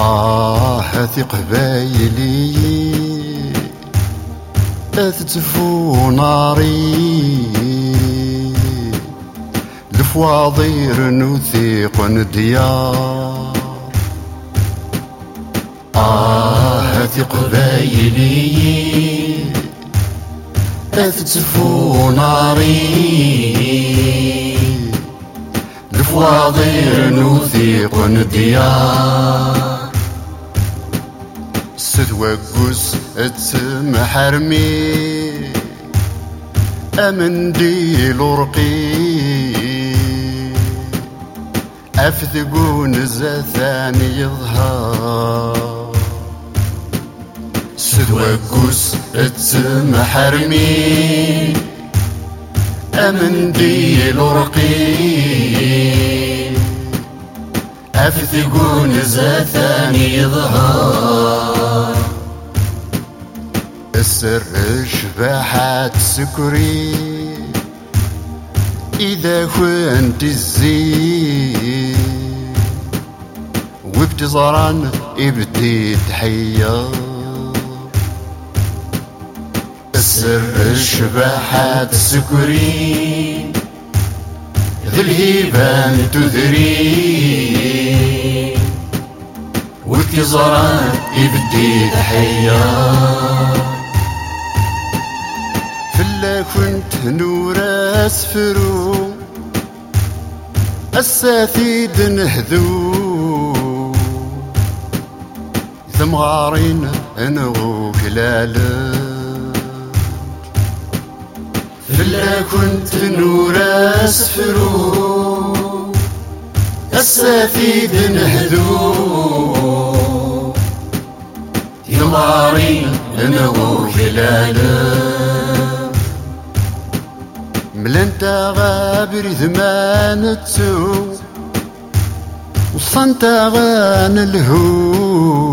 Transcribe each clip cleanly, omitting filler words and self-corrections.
هاتي قبايلي أتتفو ناري الفواضير نوثيق نديار. هاتي قبايلي أتتفو ناري الفواضير نوثيق نديار. ستوقس اتمحرمي امنديل ورقي افتقون زثان يظهر. ستوقس اتمحرمي امنديل ورقي افتقون زثان يظهر. السر شباحات سكري إذا كنت الزين وبتزران ابدي تحير. السر شباحات سكري ذي الهيبان تذري وبتزران ابدي تحير. فلا كنت نور اسفرو السافيد نهذو ثمغارين انغو كلالك. فلا كنت نور اسفرو السافيد نهذو ثمغارين انغو كلالك. ملانتا غابر ثمان تسو وصنتا غان الهو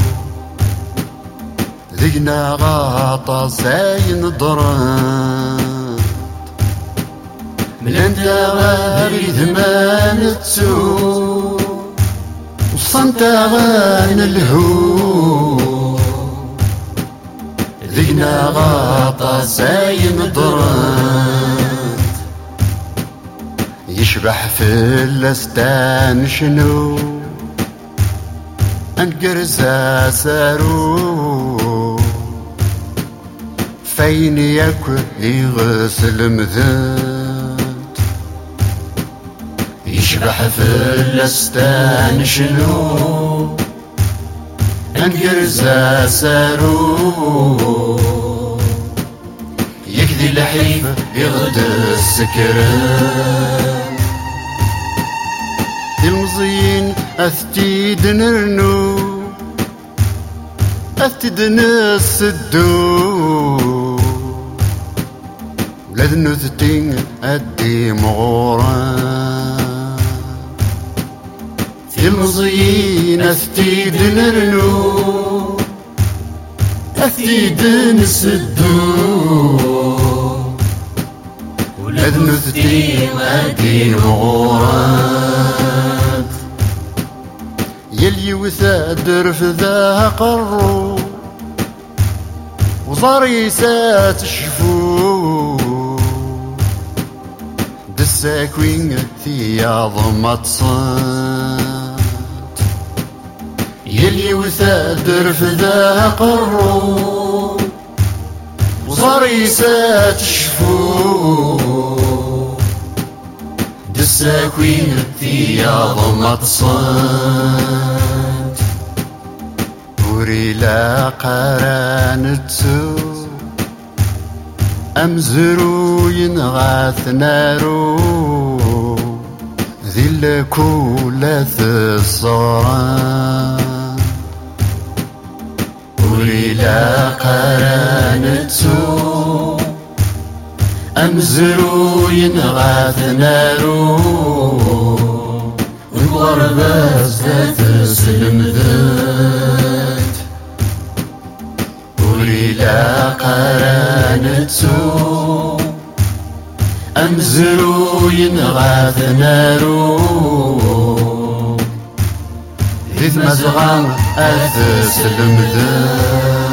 ذقنا غاطا زاين ضران. ملانتا غابر ثمان تسو وصنتا غان الهو ذقنا غاطا زاين ضران. يشبح في الاستان شنو انقرزا سارو فين ياكل يغسل مذات. يشبح في الاستان شنو انقرزا سارو يكذي لحيف يغدى السكران. المزين اثتيد نرنو اثتيد نسدو ولاد نثتين ادي مغوران. المزين اثتيد نرنو اثتيد نسدو ولاد نثتين ادي مغوران. يلي وثادر في ذا قرو وضريسات الشفو دساكوين ثياض متصات. يلي وثادر في ذا قرو وضريسات الشفو دساكوين ثياض متصات. وري لا قرانتو امزرو ينغاث نارو ذي الكولة الصوران. وري لا قرانتو امزرو ينغاث نارو والغربة ذات سلم ذات. وري لا قرانتو أمزرو ينغاث نارو تمزغا أتسلمذت